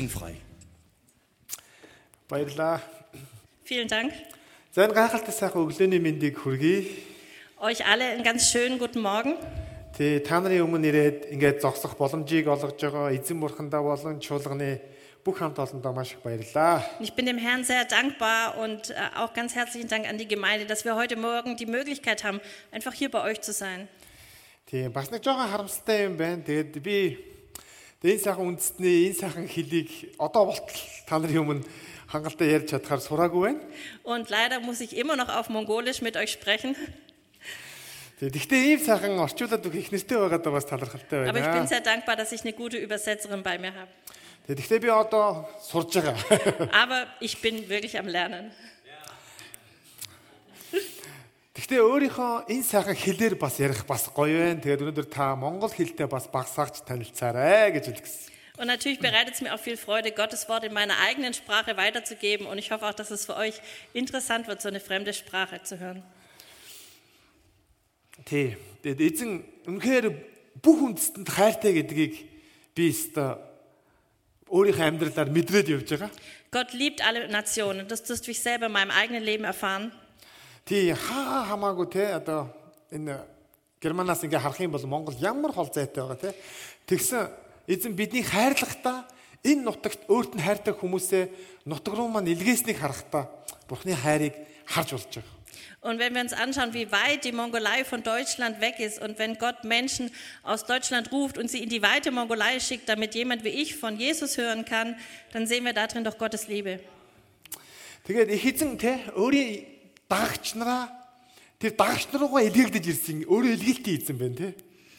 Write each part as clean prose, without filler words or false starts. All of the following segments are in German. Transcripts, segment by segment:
ringfrei. Баярлалаа. Vielen Dank. За энэ гайхалтай сайхан өглөөний мэндийг хүргэе. Euch alle einen ganz schönen guten Morgen. Тэ та нарын өмнө ирээд ингээд зогсох боломжийг олгож байгаа эзэн бурхандаа болон чуулганы бүх хамт олондоо маш их баярлалаа. Ich bin dem Herrn sehr dankbar und auch ganz herzlichen Dank an die Gemeinde, dass wir heute Morgen die Möglichkeit haben, einfach hier bei euch zu sein. Тэ бас нэг жоохон харамсалтай юм байна. Тэгээд би энэ сайхан үндэстний энэ сайхан хэлийг одоо болтол та нарын өмнө хангалттай ярьж чадхаар сураагүй байна. Und leider muss ich immer noch auf Mongolisch mit euch sprechen. Гэхдээ ийм сайхан орчуулад өгөх нэртэй байгаадаа бас талархалтай байна. Aber ich bin sehr dankbar, dass ich eine gute Übersetzerin bei mir habe. Гэхдээ би одоо сурж байгаа. Aber ich bin wirklich am Lernen. Гэхдээ өөрийнхөө энэ сайхан хэлээр бас ярих бас гоё байна. Тэгээд өнөөдөр та монгол хэлтэй бас багсаагч танилцаарай гэж хэлсэн. Und natürlich bereitet es mir auch viel Freude, Gottes Wort in meiner eigenen Sprache weiterzugeben. Und ich hoffe auch, dass es für euch interessant wird, so eine fremde Sprache zu hören. Тэ. Тэгээд эзэн үнэхээр бүх үндэстэнд хайртай гэдгийг би өөрийнхөө амьдралаар мэдрээд явж байгаа. Gott liebt alle Nationen. Das durfte ich selber in meinem eigenen Leben erfahren. Тэ хамаагүй те одоо энэ Германаас ингээ харах юм бол Монгол ямар хол зайтай байгаа те. Тэгсэн эзэн биднийг хайрлахдаа энэ нутагт өөрт нь хайртай хүмүүсээ нутаг руу маань илгээснийг харахтаа Бурхны хайрыг харж болж байгаа. Und wenn wir uns anschauen, wie weit die Mongolei von Deutschland weg ist und wenn Gott Menschen aus Deutschland ruft und sie in die weite Mongolei schickt, damit jemand wie ich von Jesus hören kann, dann sehen wir darin doch Gottes Liebe. Тэгээд их эзэн те өөрийн дагагч нараа тэр дагагч наруугаа илгээгдэж ирсэн өөрөө илгээлтийн эзэн байна те.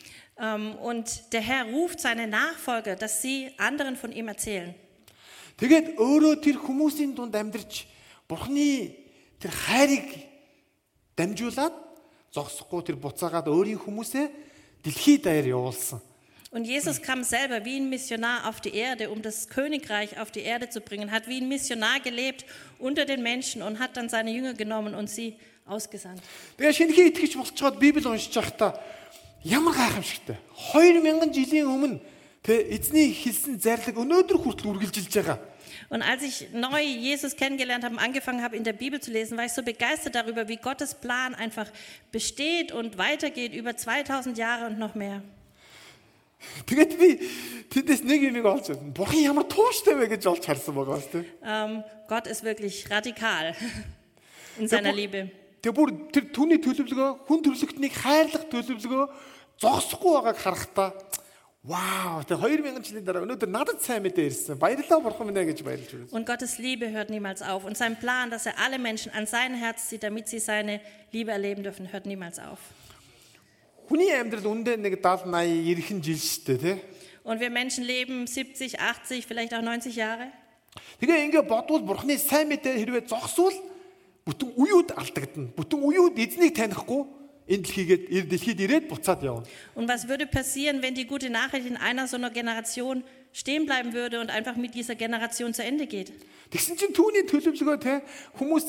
Und der Herr ruft seine Nachfolger, dass sie anderen von ihm erzählen. Тэгээд өөрөө тэр хүмүүсийн дунд амьдарч Бурхны тэр хайрыг дамжуулаад зогсохгүй тэр буцаагаад өөрийн хүмүүсээ дэлхийд даяар явуулсан. Und Jesus kam selber wie ein Missionar auf die Erde, um das Königreich auf die Erde zu bringen, hat wie ein Missionar gelebt unter den Menschen und hat dann seine Jünger genommen und sie ausgesandt. Тэгээд шинэхэн итгэж болцоод Библийг уншиж байхдаа ямар гайхамшигтай. 2000 жилийн өмнө тэ эзний хэлсэн зарлиг өнөөдөр хүртэл үргэлжилж байгаа. Und als ich neu Jesus kennengelernt habe und angefangen habe, in der Bibel zu lesen, war ich so begeistert darüber, wie Gottes Plan einfach besteht und weitergeht über 2000 Jahre und noch mehr. Тэгээд би тэндээс нэг юм олж байна. Бурхан ямар тууштай вэ гэж олж харсан байгаа бас тэ. Gott ist wirklich radikal in seiner Liebe. Тэгээд бүр тэр түүний төлөвлөгөө, хүн төрлөختнийг хайрлах төлөвлөгөө зогсохгүй байгааг харахтаа вау, тэр 2000 жилийн дараа өнөөдөр надад сайн мэдээ ирсэн. Баярлалаа бурхан минь гэж баярлж байна. Und Gottes Liebe hört niemals auf. Und sein Plan, dass er alle Menschen an sein Herz zieht, damit sie seine Liebe erleben dürfen, hört niemals auf. Хүний амьдрал үндэ нэг 70, 80, 90 жил шүү дээ, тий? Und wir Menschen leben 70, 80, vielleicht auch 90 Jahre. Тэгээ ингээ бодвол бурханы сайн мэдээ хэрвээ зогсвол бүтэн уюуд алдагдана. Бүтэн уюуд эзнийг танихгүй энэ дэлхийд ирээд буцаад явна. Und was würde passieren, wenn die gute Nachricht in einer so einer Generation stehen bleiben würde und einfach mit dieser Generation zu Ende geht? Тэгсэн чинь түүний төлөвлөгөө те хүмүүс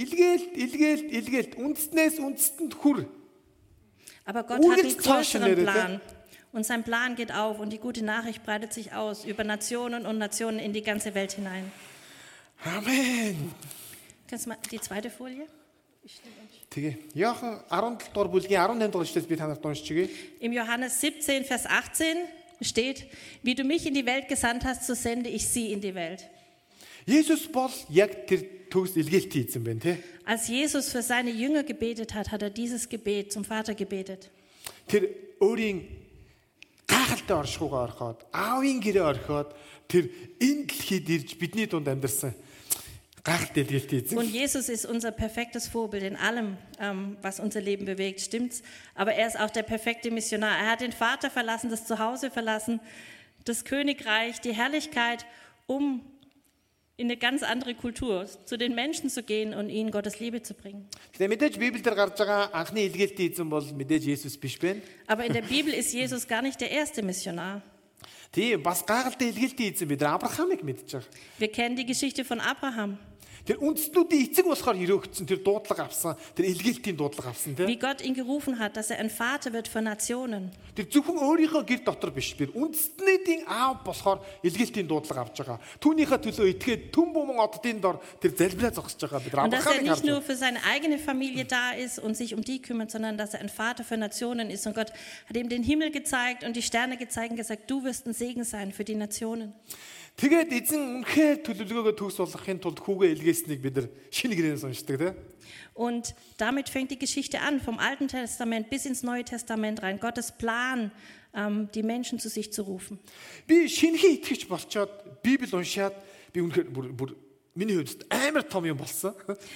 илгээл үндэснээс үндэстэнд хүр. Aber Gott hat einen größeren Plan. Und sein Plan geht auf und die gute Nachricht breitet sich aus über Nationen und Nationen in die ganze Welt hinein. Amen. Kannst du mal die zweite Folie? Тэгээ Иохан 17 дугаар бүлгийн 18 дугаар эшлэлд би танарт уншчихъя. Im Johannes 17, Vers 18 steht, wie du mich in die Welt gesandt hast, so sende ich sie in die Welt. Jesus бол яг тэр төгс илгээлтийн эзэн байна те. Als Jesus für seine Jünger gebetet hat, hat er dieses Gebet zum Vater gebetet. Тэр өөрийн гайхалтай оршихуйгаа орхоод, аавын гэрээ орхоод тэр энэ дэлхийд ирж бидний дунд амьдарсан. Und Jesus ist unser perfektes Vorbild in allem, was unser Leben bewegt, stimmt's? Aber er ist auch der perfekte Missionar. Er hat den Vater verlassen, das Zuhause verlassen, das Königreich, die Herrlichkeit, um in eine ganz andere Kultur zu den Menschen zu gehen und ihnen Gottes Liebe zu bringen. Aber in der Bibel ist Jesus gar nicht der erste Missionar. Wir kennen die Geschichte von Abraham. Тэр үндэстнүүдийн эцэг болохоор өрөөгдсөн тэр дуудлага авсан. Тэр илгээлтийн дуудлага авсан Wie тийм. Gott ihn gerufen hat, dass er ein Vater wird für Nationen. Тэр зөвхөн өөрийнхөө гэр дотор биш. Тэр үндэстнүүдийн аав болохоор илгээлтийн дуудлага авч байгаа. Түүнийхээ төлөө итгээд түн буман оддын дор тэр залбираа зогсож байгаа. Бид Und dass er Авраамыг nicht харж nur für seine eigene Familie da ist und sich um die kümmert, sondern dass er ein Vater für Nationen ist. Und Gott hat ihm den Himmel gezeigt und die Sterne gezeigt und gesagt, du wirst ein Segen sein für die Nationen. тэгээд эзэн үнэхээр төлөвлөгөөгөө төгс болгохын тулд хүүгээ илгээснийг бид нар шинэ гэрээс уншдаг тийм. Und damit fängt die Geschichte an, vom Alten Testament bis ins Neue Testament rein. Gottes Plan, die Menschen zu sich zu rufen. Би шинэхэн итгэж болчоод Библи уншаад би үнэхээр бүр миний хувьд амар том юм болсон.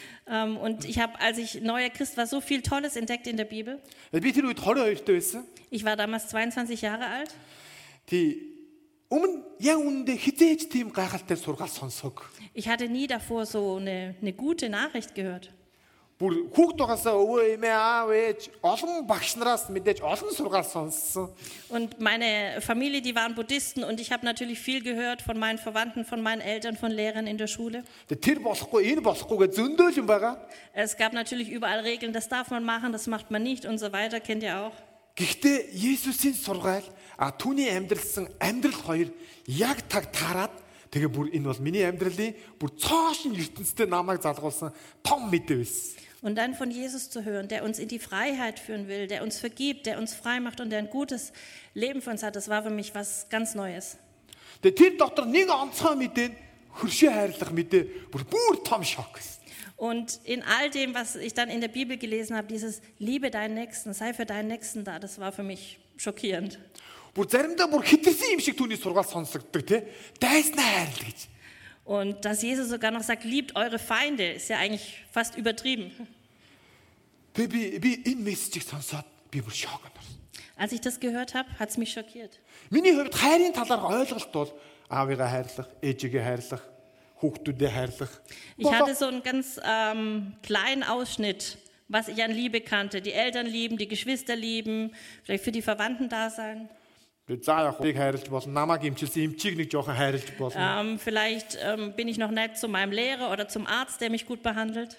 Und ich habe, als ich neuer Christ war, so viel Tolles entdeckt in der Bibel. Би тэр үед 22 дэх байсан. Ich war damals 22 Jahre alt. Тий өмнө яг үүндээ хизээж тийм гайхалтай сургаал сонсог. Ich hatte nie davor so eine gute Nachricht gehört. Бүр хүүхд байгаасаа өвөө эмээ аав ээж олон багш нараас мэдээж олон сургаал сонссон. Und meine Familie, die waren Buddhisten und ich habe natürlich viel gehört von meinen Verwandten, von meinen Eltern, von Lehrern in der Schule. Тэр болохгүй энэ болохгүйгээ зөндөөл юм байгаа. Es gab natürlich überall Regeln, das darf man machen, das macht man nicht und so weiter, kennt ihr auch. Гэхдээ Есүсийн сургаал түүний амьдралсан амьдрал хоёр яг таарад тэгээ бүр энэ бол миний амьдралын бүр цоошин ертөнцтэй намайг залгуулсан том мэдээ байсан. Und dann von Jesus zu hören, der uns in die Freiheit führen will, der uns vergibt, der uns frei macht und der ein gutes Leben für uns hat, das war für mich was ganz Neues. Тэгээ тэр дотор нэг онцгой мэдээ хөршөө хайрлах мэдээ бүр том шок. Und in all dem, was ich dann in der Bibel gelesen habe, dieses Liebe deinen Nächsten, sei für deinen Nächsten da, das war für mich schockierend. Бүр заримдаа бүр хитэрсэн юм шиг түүний сургаал сонсогддог тий. Дайснаа хайрлаа гэж. Und dass Jesus sogar noch sagt, liebt eure Feinde, ist ja eigentlich fast übertrieben. Тэгээ би энэ мессежийг сонсоод би бүр шок орсон. Als ich das gehört habe, hat es mich schockiert. Миний хувьд хайрын талаар ойлголт бол аавыгаа хайрлах, ээжигээ хайрлах, хүүхдүүдээ хайрлах. Ich hatte so einen ganz kleinen Ausschnitt, was ich an Liebe kannte. Die Eltern lieben, die Geschwister lieben, vielleicht für die Verwandten da sein. Vielleicht bin ich noch nett zu meinem Lehrer oder zum Arzt, der mich gut behandelt.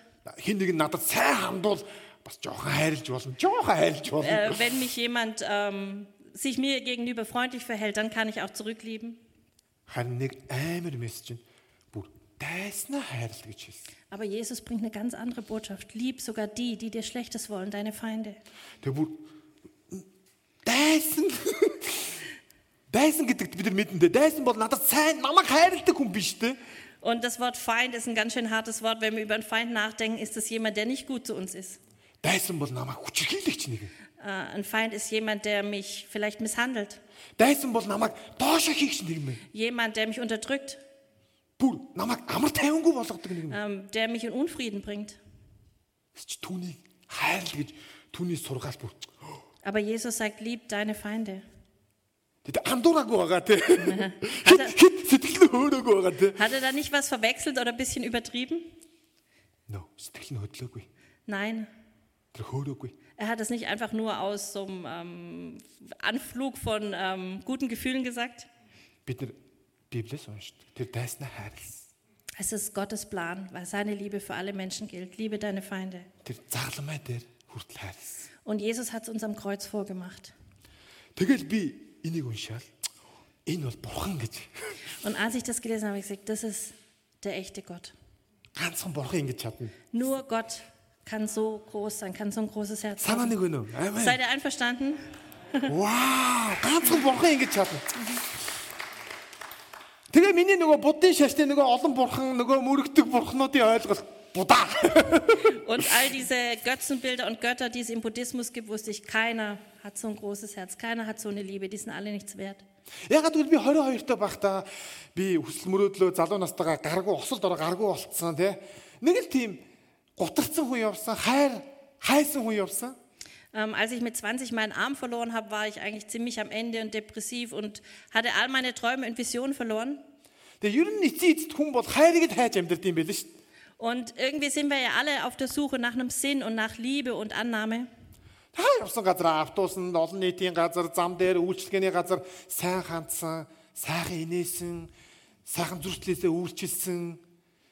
Wenn mich jemand sich mir gegenüber freundlich verhält, dann kann ich auch zurücklieben. Aber Jesus bringt eine ganz andere Botschaft. Lieb sogar die dir Schlechtes wollen, deine Feinde. Und das Wort Feind ist ein ganz schön hartes Wort. Wenn wir über einen Feind nachdenken, ist das jemand, der nicht gut zu uns ist. Ein Feind ist jemand, der mich vielleicht misshandelt. Jemand, der mich unterdrückt. Der mich in Unfrieden bringt. Aber Jesus sagt, lieb deine Feinde. Hat er da nicht was verwechselt oder ein bisschen übertrieben? Nein. Er hat es nicht einfach nur aus so einem Anflug von guten Gefühlen gesagt. Es ist Gottes Plan, weil seine Liebe für alle Menschen gilt. Liebe deine Feinde. Und Jesus hat es uns am Kreuz vorgemacht. Und als ich das gelesen habe, habe ich gesagt, das ist der echte Gott. Nur Gott kann so groß sein, kann so ein großes Herz haben. Seid ihr einverstanden? Wow, Тэгээ миний нөгөө буддын шашны нөгөө олон бурхан нөгөө мөрөгдөг бурхнуудын ойлголт будаа. Und all diese Götzenbilder und Götter, die es im Buddhismus gibt, wusste ich, keiner hat so ein großes Herz, keiner hat so eine Liebe, die sind alle nichts wert. Ягаад гэвэл би 22 таа байхдаа би хүсэл мөрөөдлөө залуу настайгаа гаргуу осолд ороо гаргуу болцсон тий. Нэг л тийм гутарсан хүн явсан, хайсан хүн явсан. Als ich mit 20 meinen Arm verloren habe, war ich eigentlich ziemlich am Ende und depressiv und hatte all meine Träume und Visionen verloren. Und irgendwie sind wir ja alle auf der Suche nach einem Sinn und nach Liebe und Annahme.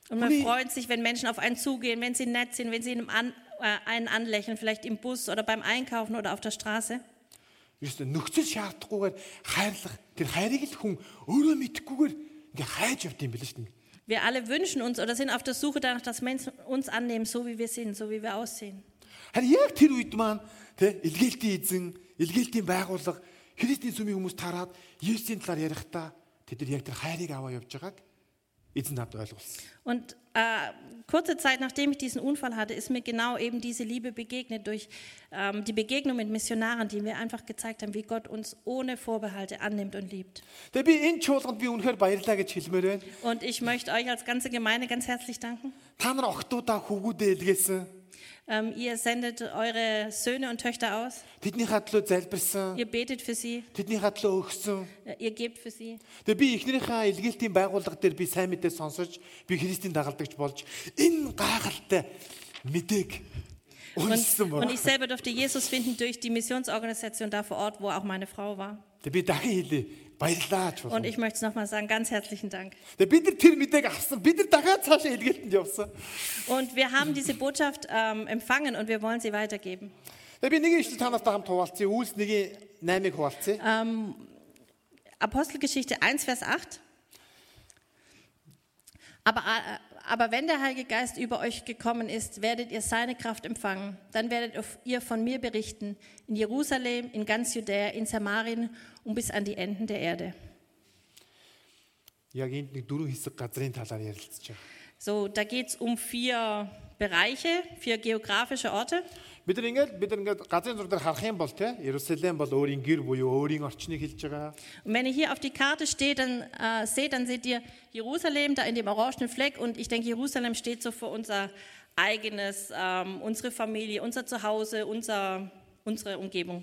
Und man freut sich, wenn Menschen auf einen zugehen, wenn sie nett sind, wenn sie einen anlächeln, vielleicht im Bus oder beim Einkaufen oder auf der Straße. Juste нөхцөл шаардахгүйгээр хайрлах тэр хайрыг л хүн өөрөө мэдхгүйгээр ингээ хайж явд юм биш үү? Wir alle wünschen uns oder sind auf der Suche danach, dass Menschen uns annehmen, so wie wir sind, so wie wir aussehen. Харин яг тэр үед маань тэ илгээлтийн эзэн, илгээлтийн байгууллага Христийн сүмийн хүмүүс тараад Есүсийн талаар ярихдаа тэд нар яг тэр хайрыг аваа явж байгааг эзэн надад ойлгуулсан. Und kurze Zeit nachdem ich diesen Unfall hatte, ist mir genau eben diese Liebe begegnet durch die Begegnung mit Missionaren, die mir einfach gezeigt haben, wie Gott uns ohne Vorbehalte annimmt und liebt. Und ich möchte euch als ganze Gemeinde ganz herzlich danken. Ihr sendet eure Söhne und Töchter aus. Ihr betet für sie. Ihr gebt für sie. Und ich selber durfte Jesus finden durch die Missionsorganisation da vor Ort, wo auch meine Frau war. Und ich möchte es nochmal sagen, ganz herzlichen Dank. Und wir haben diese Botschaft empfangen und wir wollen sie weitergeben. Apostelgeschichte 1, Vers 8. Aber wenn der Heilige Geist über euch gekommen ist, werdet ihr seine Kraft empfangen. Dann werdet ihr von mir berichten, in Jerusalem, in ganz Judäa, in Samarien und bis an die Enden der Erde. So, da geht es um 4 Bereiche, 4 geografische Orte. Und wenn ihr hier auf die Karte seht, dann seht ihr Jerusalem da in dem orangenen Fleck. Und ich denke, Jerusalem steht so für unser eigenes, unsere Familie, unser Zuhause, unsere Umgebung.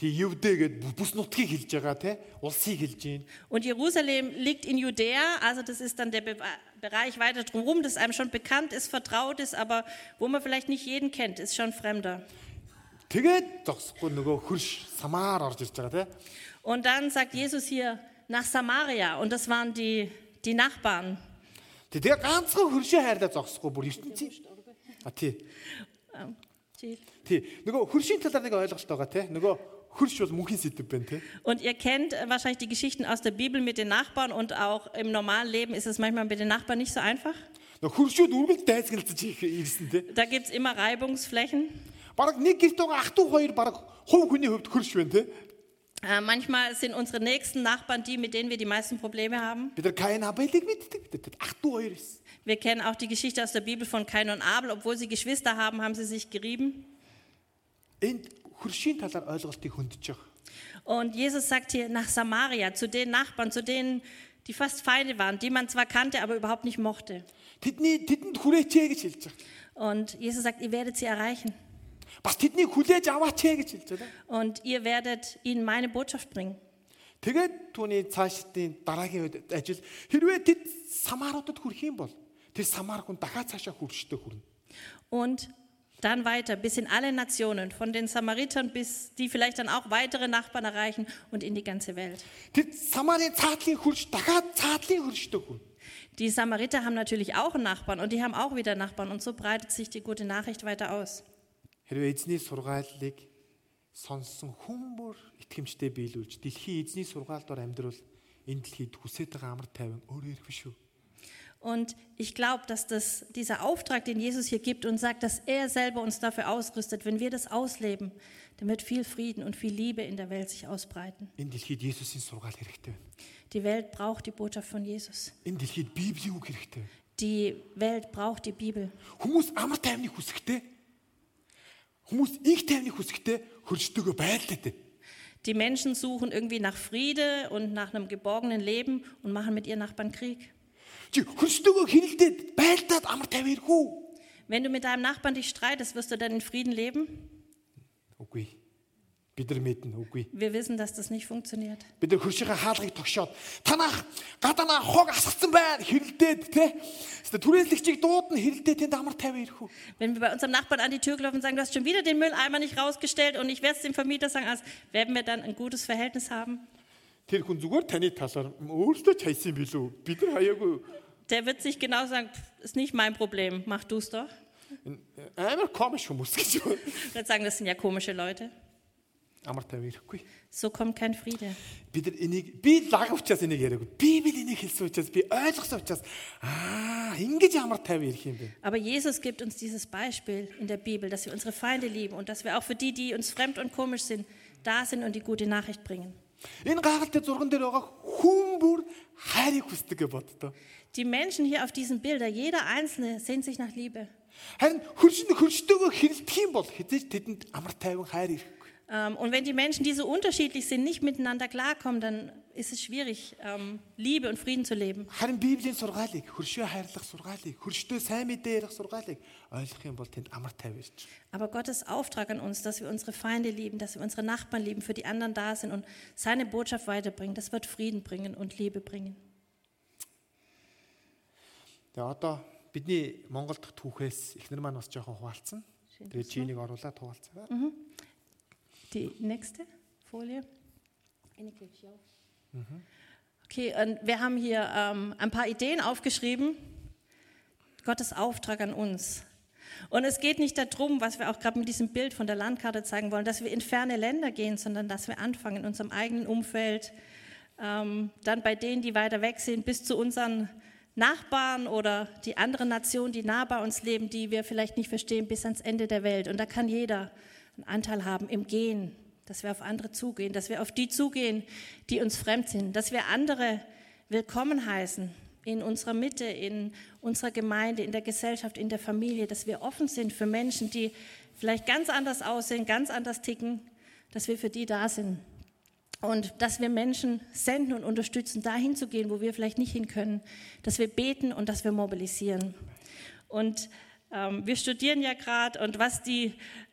Und Jerusalem liegt in Judäa, also das ist dann der Bereich weiter drumherum, das einem schon bekannt ist, vertraut ist, aber wo man vielleicht nicht jeden kennt, ist schon fremder. Und dann sagt Jesus hier nach Samaria, und das waren die Nachbarn. Und ihr kennt wahrscheinlich die Geschichten aus der Bibel mit den Nachbarn und auch im normalen Leben ist es manchmal mit den Nachbarn nicht so einfach. Da gibt es immer Reibungsflächen. Manchmal sind unsere nächsten Nachbarn die, mit denen wir die meisten Probleme haben. Wir kennen auch die Geschichte aus der Bibel von Kain und Abel. Obwohl sie Geschwister haben, haben sie sich gerieben. Und Jesus sagt hier nach Samaria, zu den Nachbarn, zu denen, die fast Feinde waren, die man zwar kannte, aber überhaupt nicht mochte. Und Jesus sagt, ihr werdet sie erreichen. Und ihr werdet ihnen meine Botschaft bringen. Und dann weiter bis in alle Nationen, von den Samaritern bis die vielleicht dann auch weitere Nachbarn erreichen und in die ganze Welt. Die Samariter haben natürlich auch einen Nachbarn und die haben auch wieder Nachbarn und so breitet sich die gute Nachricht weiter aus. Und ich glaube, dass dieser Auftrag, den Jesus hier gibt und sagt, dass er selber uns dafür ausrüstet, wenn wir das ausleben, dann wird viel Frieden und viel Liebe in der Welt sich ausbreiten. Die Welt braucht die Botschaft von Jesus. Die Welt braucht die Bibel. Die Menschen suchen irgendwie nach Friede und nach einem geborgenen Leben und machen mit ihren Nachbarn Krieg. Wenn du mit deinem Nachbarn dich streitest, wirst du dann in Frieden leben? Wir wissen, dass das nicht funktioniert. Wenn wir bei unserem Nachbarn an die Tür klopfen und sagen, du hast schon wieder den Mülleimer nicht rausgestellt und ich werde es dem Vermieter sagen, also werden wir dann ein gutes Verhältnis haben? der wird sich genau sagen, ist nicht mein Problem, mach du es doch. Амар komisch хүмүүс гэж. Ich würde sagen, das sind ja komische Leute. Амар тавихгүй. So kommt kein Friede. Би лаг учраас энийг яриаг. Библи энийг хэлсэн учраас би ойлгосон учраас ингэж амар тавь ирэх юм бэ. Aber Jesus gibt uns dieses Beispiel in der Bibel, dass wir unsere Feinde lieben und dass wir auch für die, die uns fremd und komisch sind, da sind und die gute Nachricht bringen. Энэ гайхалтай зурган дээр байгаа хүн бүр хайрыг хүсдэг гэж боддоо. Die Menschen hier auf diesen Bildern, jeder Einzelne sehnt sich nach Liebe. Харин хөршдөгөө хэрэлдэх юм бол хэзээ тэдэнд амар тайван хайр ирэхгүй. Und wenn die Menschen, die so unterschiedlich sind, nicht miteinander klarkommen, dann ist es schwierig, Liebe und Frieden zu leben. Харин Библийн сургаалыг, хөршөө хайрлах сургаалыг, хөршдөө сайн мэдээ ярих сургаалыг ойлгох юм бол тэнд амар тайван ирж. Aber Gottes Auftrag an uns, dass wir unsere Feinde lieben, dass wir unsere Nachbarn lieben, für die anderen da sind und seine Botschaft weiterbringen, das wird Frieden bringen und Liebe bringen. Тэгээ одоо бидний Монгол дахь түүхээс эхнэр маань бас жоохон хуваалцсан. Тэгээ чинийг оруулаад хуваалцгаа. Die nächste Folie. Okay, und wir haben hier ein paar Ideen aufgeschrieben. Gottes Auftrag an uns. Und es geht nicht darum, was wir auch gerade mit diesem Bild von der Landkarte zeigen wollen, dass wir in ferne Länder gehen, sondern dass wir anfangen in unserem eigenen Umfeld, dann bei denen, die weiter weg sind, bis zu unseren Nachbarn oder die anderen Nationen, die nah bei uns leben, die wir vielleicht nicht verstehen, bis ans Ende der Welt. Und da kann jeder einen Anteil haben im Gehen, dass wir auf andere zugehen, dass wir auf die zugehen, die uns fremd sind, dass wir andere willkommen heißen in unserer Mitte, in unserer Gemeinde, in der Gesellschaft, in der Familie, dass wir offen sind für Menschen, die vielleicht ganz anders aussehen, ganz anders ticken, dass wir für die da sind. Und dass wir Menschen senden und unterstützen, dahin zu gehen, wo wir vielleicht nicht hin können, dass wir beten und dass wir mobilisieren. Und wir studieren ja gerade und was die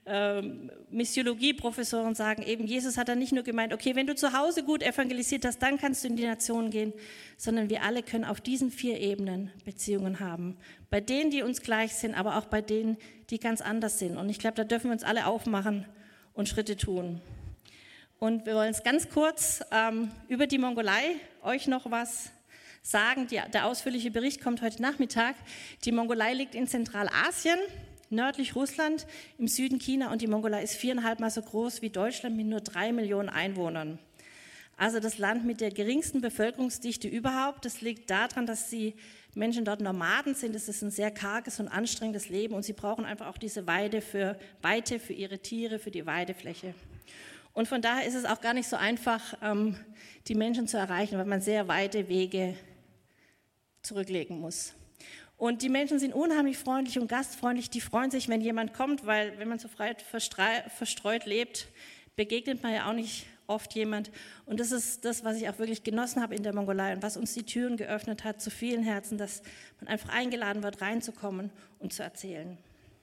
Missiologie-Professoren sagen, eben Jesus hat dann nicht nur gemeint, okay, wenn du zu Hause gut evangelisiert hast, dann kannst du in die Nationen gehen, sondern wir alle können auf diesen 4 Ebenen Beziehungen haben. Bei denen, die uns gleich sind, aber auch bei denen, die ganz anders sind. Und ich glaube, da dürfen wir uns alle aufmachen und Schritte tun. Und wir wollen es ganz kurz über die Mongolei euch noch was sagen. Der ausführliche Bericht kommt heute Nachmittag. Die Mongolei liegt in Zentralasien, nördlich Russland, im Süden China und die Mongolei ist 4,5-mal so groß wie Deutschland mit nur 3 Millionen Einwohnern. Also das Land mit der geringsten Bevölkerungsdichte überhaupt. Das liegt daran, dass die Menschen dort Nomaden sind. Es ist ein sehr karges und anstrengendes Leben und sie brauchen einfach auch diese Weite für ihre Tiere, für die Weidefläche. Und von daher ist es auch gar nicht so einfach, die Menschen zu erreichen, weil man sehr weite Wege zurücklegen muss. Und die Menschen sind unheimlich freundlich und gastfreundlich. Die freuen sich, wenn jemand kommt, weil wenn man so frei verstreut lebt, begegnet man ja auch nicht oft jemand. Und das ist das, was ich auch wirklich genossen habe in der Mongolei und was uns die Türen geöffnet hat zu vielen Herzen, dass man einfach eingeladen wird, reinzukommen und zu erzählen.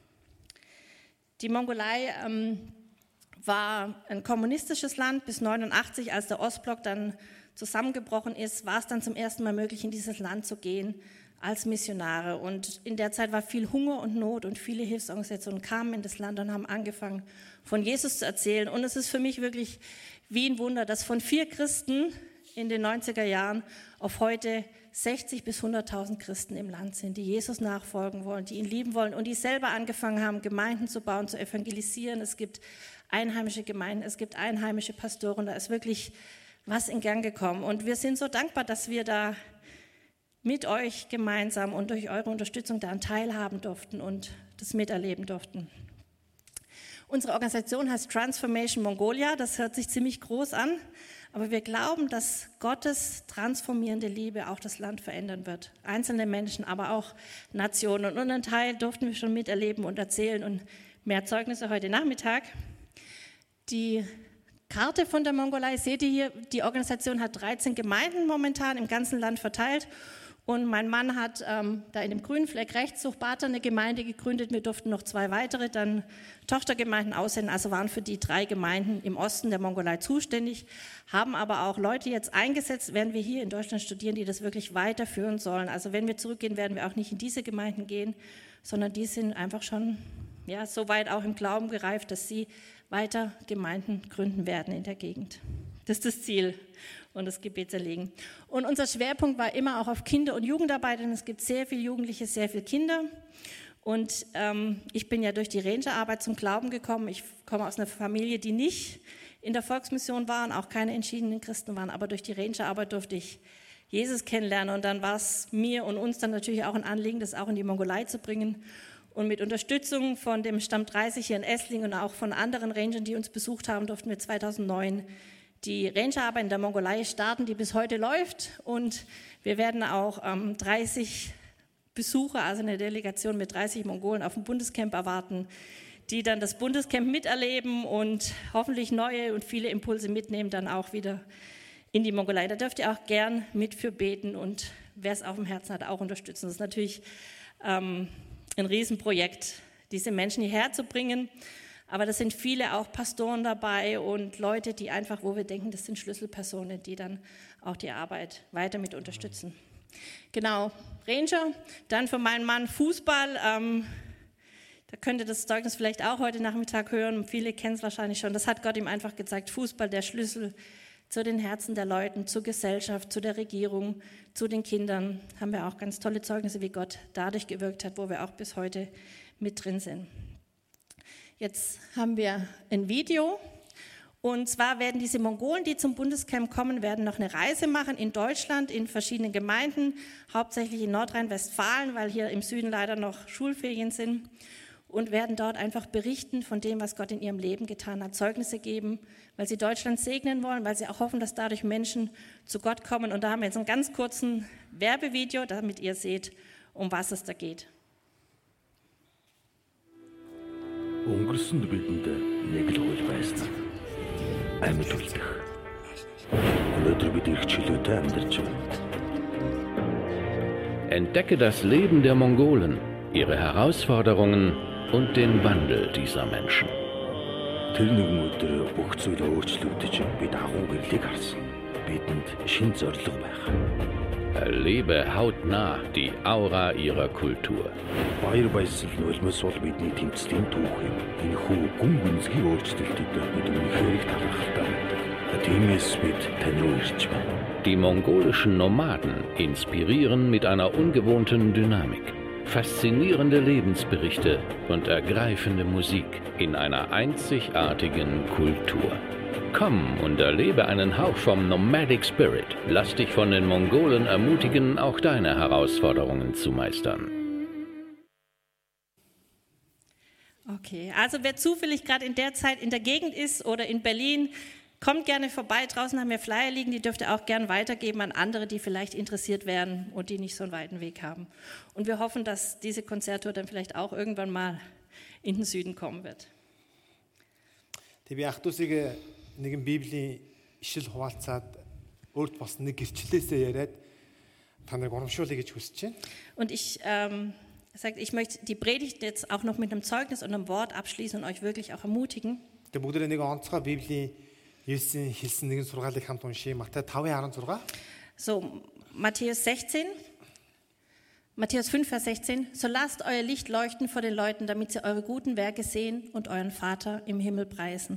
Die Mongolei war ein kommunistisches Land bis 1989, als der Ostblock dann zusammengebrochen ist, war es dann zum ersten Mal möglich, in dieses Land zu gehen als Missionare. Und in der Zeit war viel Hunger und Not und viele Hilfsorganisationen kamen in das Land und haben angefangen, von Jesus zu erzählen. Und es ist für mich wirklich wie ein Wunder, dass von 4 Christen in den 90er Jahren auf heute 60 bis 100.000 Christen im Land sind, die Jesus nachfolgen wollen, die ihn lieben wollen und die selber angefangen haben, Gemeinden zu bauen, zu evangelisieren. Es gibt einheimische Gemeinden, es gibt einheimische Pastoren, da ist wirklich was in Gang gekommen. Und wir sind so dankbar, dass wir da mit euch gemeinsam und durch eure Unterstützung daran teilhaben durften und das miterleben durften. Unsere Organisation heißt Transformation Mongolia, das hört sich ziemlich groß an, aber wir glauben, dass Gottes transformierende Liebe auch das Land verändern wird. Einzelne Menschen, aber auch Nationen. Und einen Teil durften wir schon miterleben und erzählen und mehr Zeugnisse heute Nachmittag. Die Karte von der Mongolei seht ihr hier. Die Organisation hat 13 Gemeinden momentan im ganzen Land verteilt. Und mein Mann hat da in dem grünen Fleck rechts Suchbata eine Gemeinde gegründet. Wir durften noch 2 weitere, dann Tochtergemeinden aussenden. Also waren für die 3 Gemeinden im Osten der Mongolei zuständig, haben aber auch Leute jetzt eingesetzt, während wir hier in Deutschland studieren, die das wirklich weiterführen sollen. Also wenn wir zurückgehen, werden wir auch nicht in diese Gemeinden gehen, sondern die sind einfach schon so weit auch im Glauben gereift, dass sie weiter Gemeinden gründen werden in der Gegend. Das ist das Ziel und das Gebetserlegen. Und unser Schwerpunkt war immer auch auf Kinder- und Jugendarbeit, und es gibt sehr viele Jugendliche, sehr viele Kinder. Und ich bin ja durch die Rangerarbeit zum Glauben gekommen. Ich komme aus einer Familie, die nicht in der Volksmission war und auch keine entschiedenen Christen waren, aber durch die Rangerarbeit durfte ich Jesus kennenlernen, und dann war es mir und uns dann natürlich auch ein Anliegen, das auch in die Mongolei zu bringen. Und mit Unterstützung von dem Stamm 30 hier in Essling und auch von anderen Rangern, die uns besucht haben, durften wir 2009 die Rangerarbeit in der Mongolei starten, die bis heute läuft. Und wir werden auch 30 Besucher, also eine Delegation mit 30 Mongolen auf dem Bundescamp erwarten, die dann das Bundescamp miterleben und hoffentlich neue und viele Impulse mitnehmen, dann auch wieder in die Mongolei. Da dürft ihr auch gern mit für beten und wer es auf dem Herzen hat, auch unterstützen. Das ist natürlich ein Riesenprojekt, diese Menschen hierher zu bringen. Aber das sind viele auch Pastoren dabei und Leute, die einfach, wo wir denken, das sind Schlüsselpersonen, die dann auch die Arbeit weiter mit unterstützen. Genau, Ranger, dann für meinen Mann Fußball. Da könnt ihr das Zeugnis vielleicht auch heute Nachmittag hören. Viele kennen es wahrscheinlich schon. Das hat Gott ihm einfach gezeigt. Fußball, der Schlüssel zu den Herzen der Leute, zur Gesellschaft, zu der Regierung, zu den Kindern. Haben wir auch ganz tolle Zeugnisse, wie Gott dadurch gewirkt hat, wo wir auch bis heute mit drin sind. Jetzt haben wir ein Video. Und zwar werden diese Mongolen, die zum Bundescamp kommen, werden noch eine Reise machen in Deutschland, in verschiedenen Gemeinden, hauptsächlich in Nordrhein-Westfalen, weil hier im Süden leider noch Schulferien sind, und werden dort einfach berichten von dem, was Gott in ihrem Leben getan hat, Zeugnisse geben, weil sie Deutschland segnen wollen, weil sie auch hoffen, dass dadurch Menschen zu Gott kommen. Und da haben wir jetzt einen ganz kurzen Werbevideo, damit ihr seht, um was es da geht. Өнгөрсөнд бидэнд нэг л хууль байсан. Амьд үлдэх. Өнөөдөр бид их чөлөөтэй амьдарч байна. Entdecke das Leben der Mongolen, ihre Herausforderungen und den Wandel dieser Menschen. Тэр нэгэн өдөр бүх зүйл өөрчлөгдөж бид агуу гэрлийг харсан. Бидэнд шинэ зорилго байх. Erlebe hautnah die Aura ihrer Kultur. Баяр баясгал нулимс бол бидний тэмцлийн түүх юм. Энэхүү гүн гүнзгий өөрчлөлтөд бид үнэхээр их талархалтай байдаг. Тиймээс бид тань руу ирж байна. Die mongolischen Nomaden inspirieren mit einer ungewohnten Dynamik. Faszinierende Lebensberichte und ergreifende Musik in einer einzigartigen Kultur. Komm und erlebe einen Hauch vom Nomadic Spirit. Lass dich von den Mongolen ermutigen, auch deine Herausforderungen zu meistern. Okay, also wer zufällig gerade in der Zeit in der Gegend ist oder in Berlin, kommt gerne vorbei. Draußen haben wir Flyer liegen, die dürft ihr auch gerne weitergeben an andere, die vielleicht interessiert wären und die nicht so einen weiten Weg haben. Und wir hoffen, dass diese Konzerttour dann vielleicht auch irgendwann mal in den Süden kommen wird. Би Ахтусыг нэгэн Библийн ишил хуваалцаад өөрт бас нэг гэрчлэлээсээ яриад та нарыг урамшуулъя гэж хүсэж байна. Und ich möchte die Predigt jetzt auch noch mit einem Zeugnis und einem Wort abschließen und euch wirklich auch ermutigen. Тэгээ бүгдээ нэг онцгой Библийн Есүсийн хэлсэн нэгэн сургаалыг хамт уншия. Матай 5:16. So, Matthäus 5, Vers 16. So lasst euer Licht leuchten vor den Leuten, damit sie eure guten Werke sehen und euren Vater im Himmel preisen.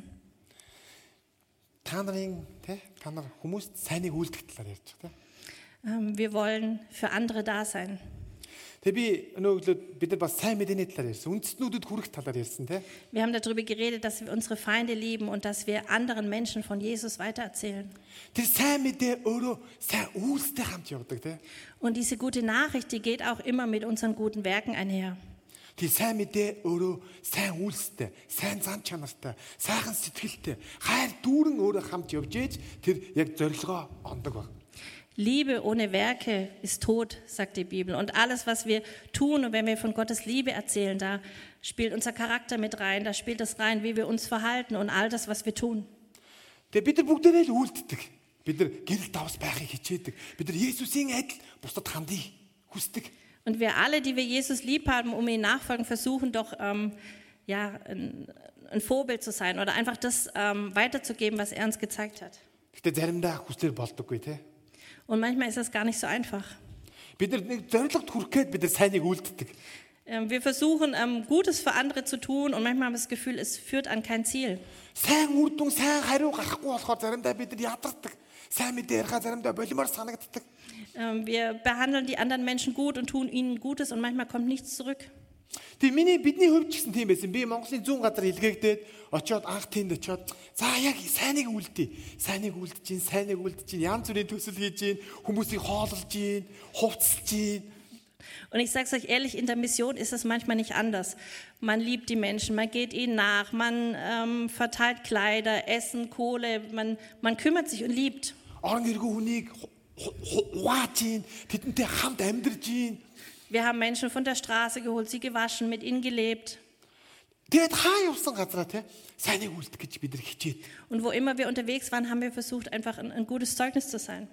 Та нар хүмүүст сайныг үйлдэх талаар ярьж байгаа. Wir wollen für andere da sein. Тэгээ би өнөөдөр бид нар бас сайн мэдээний талаар ярьсан. Үндэстнүүдэд хүрэх талаар ярьсан тий. Wir haben darüber geredet, dass wir unsere Feinde lieben und dass wir anderen Menschen von Jesus weitererzählen. Тэр сайн мэдээ өөрөө сайн үйлстэй хамт явдаг тий. Und diese gute Nachricht, die geht auch immer mit unseren guten Werken einher. Тэр сайн мэдээ өөрөө сайн үйлстэй, сайн зан чанартай, сайхан сэтгэлтэй, хайр дүүрэн өөрөө хамт явж ээж тэр яг зорилгоо ондог баг. Liebe ohne Werke ist tot, sagt die Bibel. Und alles, was wir tun und wenn wir von Gottes Liebe erzählen, da spielt unser Charakter mit rein, da spielt es rein, wie wir uns verhalten und all das, was wir tun. Тэгээ бид нар бүгдээрээ л үйлддэг. Бид нар гэрэл давс байхыг хичээдэг. Бид нар Есүсийн адил бусдад хандъя хүсдэг. Und wir alle, die wir Jesus lieb haben, um ihn nachfolgen, versuchen doch ein Vorbild zu sein oder einfach das weiterzugeben, was er uns gezeigt hat. Гэтэ заримдаа хүслэр болдоггүй тий. Und manchmal ist das gar nicht so einfach. Бид нар нэг зорилгод хүрэхэд бид нар сайныг үйлддэг. Wir versuchen, Gutes für andere zu tun und manchmal haben wir das Gefühl, es führt an kein Ziel. сайн үр дүн, сайн хариу гарахгүй болохоор заримдаа бид нар ядардаг. Сайн мэдээ ярихаа заримдаа болимоор санагддаг. Wir behandeln die anderen Menschen gut und tun ihnen Gutes und manchmal kommt nichts zurück. Тэгээ бидний хувьд ч гэсэн тийм байсан. Би Монголын зүүн газар илгээгдээд очиод анх тэнд очиод за яг сайныг үлдээ. Сайныг үлдэж гин, янз бүрийн төсөл хийж гин, хүмүүсийг хооллож гин, хувцалж гин. Und ich sage es euch ehrlich, in der Mission ist es manchmal nicht anders. Man liebt die Menschen, man geht ihnen nach, man verteilt Kleider, Essen, Kohle, man kümmert sich und liebt. Wir haben Menschen von der Straße geholt, sie gewaschen, mit ihnen gelebt. Und wo immer wir unterwegs waren, haben wir versucht, einfach ein gutes Zeugnis zu sein.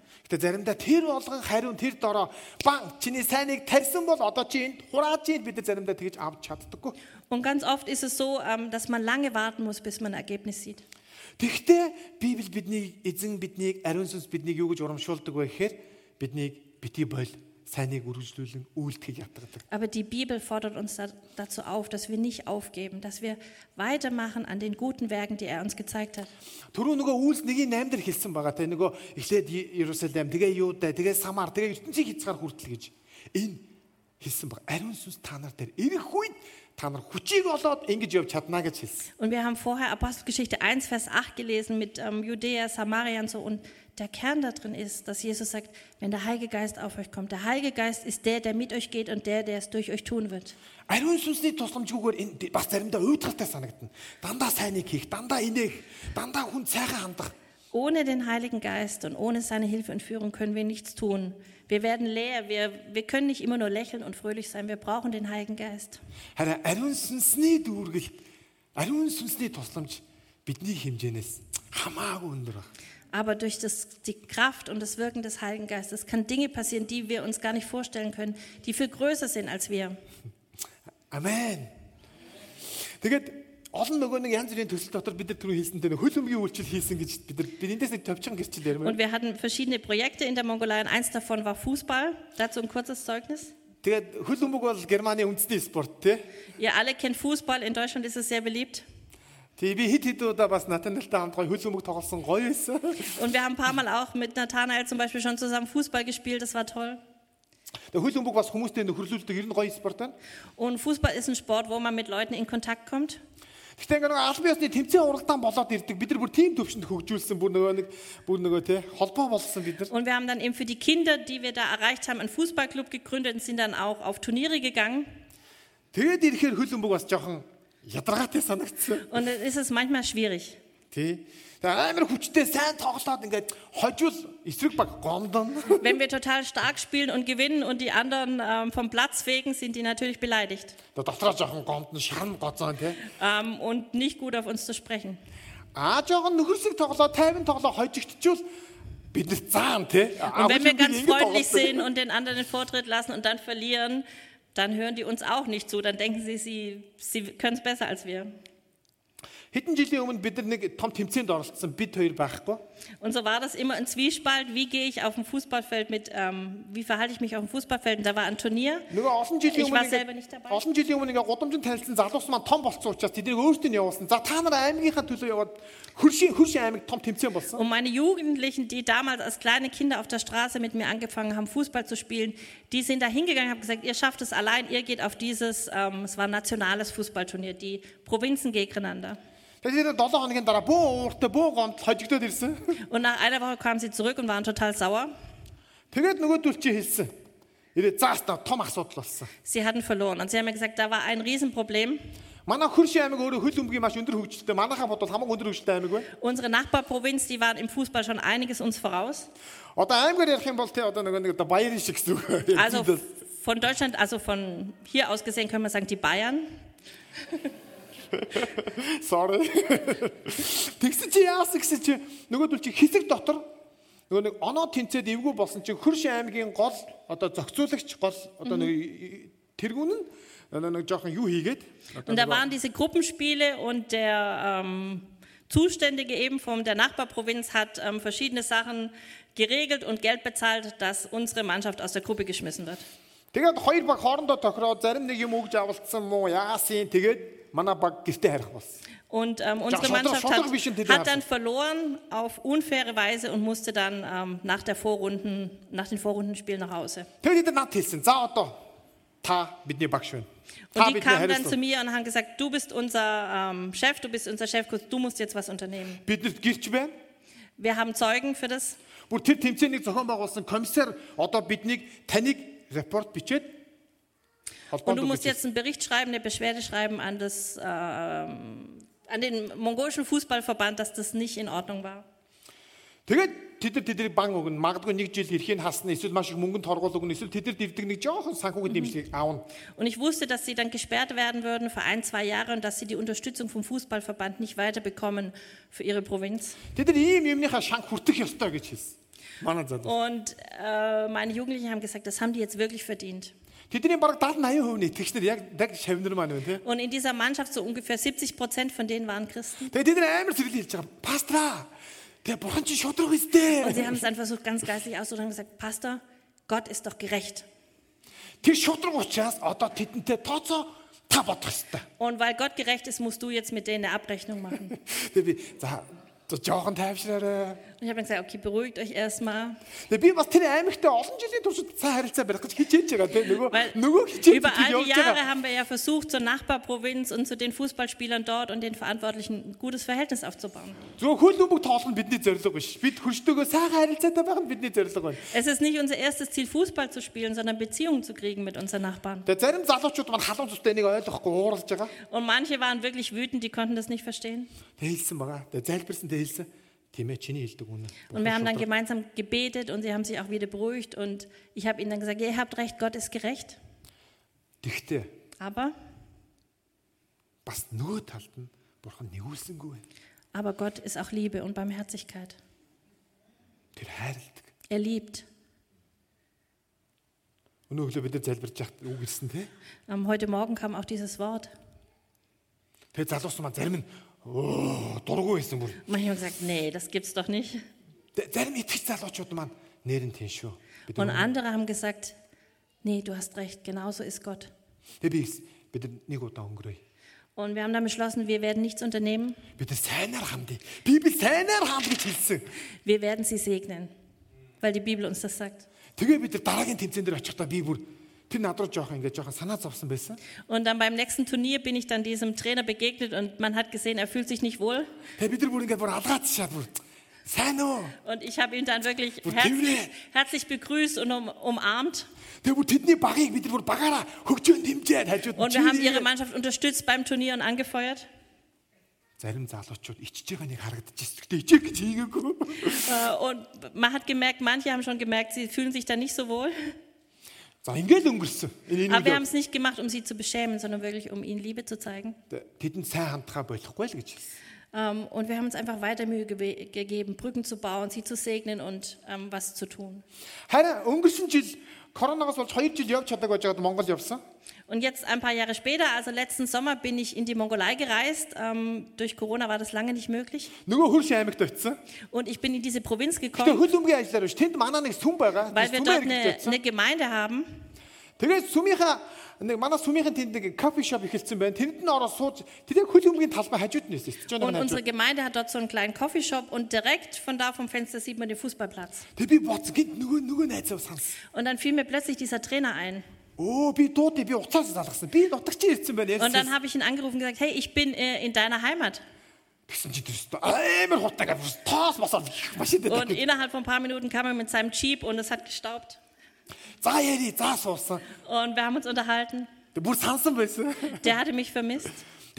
Und ganz oft ist es so, dass man lange warten muss, bis man ein Ergebnis sieht. Тэгэхдээ Библи биднийг ариун сүнс биднийг юу гэж урамшуулдаг вэ гэхээр биднийг бити бол сайныг үргэлжлүүлэн үйлдэхийг ятгадаг. Aber die Bibel fordert uns dazu auf, dass wir nicht aufgeben, dass wir weitermachen an den guten Werken, die er uns gezeigt hat. Түрүү нөгөө Үйлс 1:8 дээр хэлсэн байгаа те нөгөө эхлээд Иерусалим тэгээ Юуда тэгээ Самар тэгээ ертөнцийн хязгаар хүртэл гэж энэ хэлсэн баг. Ариун сүнс та нар дээр ирэх үед та нар хүчийг олоод ингэж явж чадна гэж хэлсэн. Und wir haben vorher Apostelgeschichte 1 Vers 8 gelesen mit Judäa, Samaria und so und der Kern da drin ist, dass Jesus sagt, wenn der Heilige Geist auf euch kommt, der Heilige Geist ist der mit euch geht und der es durch euch tun wird. Ариун сүнсний тусламжгүйгээр энэ бас заримдаа уйдгартай санагдана. Дандаа сайныг хийх, дандаа инээх, дандаа хүн сайхан хандах. Ohne den Heiligen Geist und ohne seine Hilfe und Führung können wir nichts tun. Wir werden leer, wir können nicht immer nur lächeln und fröhlich sein, wir brauchen den Heiligen Geist. Ариун сүнсний дүүргэл, ариун сүнсний тусламж бидний хэмжээнээс хамаагүй өндөр баг. Aber durch die Kraft und das Wirken des Heiligen Geistes kann Dinge passieren, die wir uns gar nicht vorstellen können, die viel größer sind als wir. Amen. Тэгээд олон нөгөө нэг янз бүрийн төсөл дотор бид нар түрүү хийсэнтэй хөл өмгийн үйлчлэл хийсэн гэж бид эндээс нэг товчхон гэрчил ярив. Und wir hatten verschiedene Projekte in der Mongolei und eins davon war Fußball. Dazu ein kurzes Zeugnis. Тэгээд хөл өмг бол Германы үндэсний спорт тий. Ihr alle kennt Fußball, in Deutschland ist es sehr beliebt. Und wir haben ein paar Mal auch mit Nathanael zum Beispiel schon zusammen Fußball gespielt, das war toll. Und Fußball ist ein Sport, wo man mit Leuten in Kontakt kommt. Und wir haben dann eben für die Kinder, die wir da erreicht haben, einen Fußballclub gegründet und sind dann auch auf Turniere gegangen. Und dann ist es manchmal schwierig. Wenn wir total stark spielen und gewinnen und die anderen vom Platz fegen, sind die natürlich beleidigt. Und nicht gut auf uns zu sprechen. Und wenn wir ganz freundlich sind und den anderen den Vortritt lassen und dann verlieren, dann hören die uns auch nicht zu. Dann denken sie können es besser als wir. Und so war das immer ein Zwiespalt. Wie gehe ich auf dem Fußballfeld wie verhalte ich mich auf dem Fußballfeld? Und da war ein Turnier. Ich war selber nicht dabei. Und meine Jugendlichen, die damals als kleine Kinder auf der Straße mit mir angefangen haben, Fußball zu spielen, die sind da hingegangen und haben gesagt, ihr schafft es allein, ihr geht auf dieses, es war ein nationales Fußballturnier, die Provinzen gegeneinander. Und nach einer Woche kamen sie zurück und waren total sauer. Sie hatten verloren und sie haben mir gesagt, da war ein Riesenproblem. Unsere Nachbarprovinz, die waren im Fußball schon einiges uns voraus. Also von Deutschland, also von hier aus gesehen können wir sagen, die Bayern. Sorry. Тэгсэн чи яасан гэсэн чи нөгөөдөл чи хэсэг дотор нөгөө нэг оноо тэнцээд эвгүй болсон чи Хөрш аймгийн гол одоо зохицуулагч гол одоо нэг тэргүүн нь нэг жоохон юу хийгээд und da waren diese Gruppenspiele und der Zuständige eben von der Nachbarprovinz hat verschiedene Sachen geregelt und Geld bezahlt, dass unsere Mannschaft aus der Gruppe geschmissen wird. Тэгээд хоёр баг хоорондоо тохироод зарим нэг юм өгж авалцсан мó яасын тэгээд манай баг гэртээ харих болсон. Und unsere Mannschaft hat dann verloren auf unfaire Weise und musste dann nach den Vorrundenspielen nach Hause. Тэгээд над хэлсэн. За одоо та бидний багш байна. Und die kamen dann zu mir und haben gesagt, du bist unser Chef, du bist unser Chefcoach, du musst jetzt was unternehmen. Биднэрт гэрч байна. Wir haben Zeugen für das. Бүр тэр тэмцээнийг зохион байгуулсан комиссар одоо таныг репорт бичээд und du musst jetzt einen Bericht schreiben, eine Beschwerde schreiben an den mongolischen Fußballverband, dass das nicht in Ordnung war. Тэгээд тэдний банк өгнө. Магадгүй нэг жил эрхийн хасна, эсвэл маш их мөнгөнд торгуул өгнө, эсвэл тэдэр дэрдэг нэг жоохон санхүүгийн дэмжлэг аавна. Und ich wusste, dass sie dann gesperrt werden würden für 1-2 Jahre und dass sie die Unterstützung vom Fußballverband nicht weiter bekommen für ihre Provinz. Тэдэр ийм юмныхаа шанх хүртэх ёстой гэж хэлсэн. Und meine Jugendlichen haben gesagt, das haben die jetzt wirklich verdient. Und in dieser Mannschaft so ungefähr 70% von denen waren Christen. Und sie haben es dann versucht, ganz geistlich auszudrücken und gesagt, Pastor, Gott ist doch gerecht. Und weil Gott gerecht ist, musst du jetzt mit denen eine Abrechnung machen. Und ich habe dann gesagt, okay, beruhigt euch erstmal. Weil über all die Jahre haben wir ja versucht, zur Nachbarprovinz und zu den Fußballspielern dort und den Verantwortlichen ein gutes Verhältnis aufzubauen. Es ist nicht unser erstes Ziel, Fußball zu spielen, sondern Beziehungen zu kriegen mit unseren Nachbarn. Und manche waren wirklich wütend, die konnten das nicht verstehen. Und wir haben dann gemeinsam gebetet und sie haben sich auch wieder beruhigt und ich habe ihnen dann gesagt, ihr habt recht, Gott ist gerecht. Aber Gott ist auch Liebe und Barmherzigkeit. Er liebt. Heute Morgen kam auch dieses Wort. Manche haben gesagt, nee, das gibt's doch nicht. Und andere haben gesagt, nee, du hast recht, genauso ist Gott. Und wir haben dann beschlossen, wir werden nichts unternehmen. Wir werden sie segnen, weil die Bibel uns das sagt. Und dann beim nächsten Turnier bin ich dann diesem Trainer begegnet und man hat gesehen, er fühlt sich nicht wohl. Und ich habe ihn dann wirklich herzlich begrüßt und umarmt. Und wir haben ihre Mannschaft unterstützt beim Turnier und angefeuert. Und man hat gemerkt, manche haben schon gemerkt, sie fühlen sich da nicht so wohl. Aber wir haben es nicht gemacht, um sie zu beschämen, sondern wirklich, um ihnen Liebe zu zeigen. Und wir haben uns einfach weiter Mühe gegeben, Brücken zu bauen, sie zu segnen und was zu tun. Und jetzt ein paar Jahre später, also letzten Sommer, bin ich in die Mongolei gereist. Durch Corona war das lange nicht möglich. Und ich bin in diese Provinz gekommen, weil wir dort eine Gemeinde haben. Und unsere Gemeinde hat dort so einen kleinen Coffeeshop und direkt von da vom Fenster sieht man den Fußballplatz. Und dann fiel mir plötzlich dieser Trainer ein. Und dann habe ich ihn angerufen und gesagt, hey, ich bin in deiner Heimat. Und innerhalb von ein paar Minuten kam er mit seinem Jeep und es hat gestaubt. Und wir haben uns unterhalten. Der hatte mich vermisst.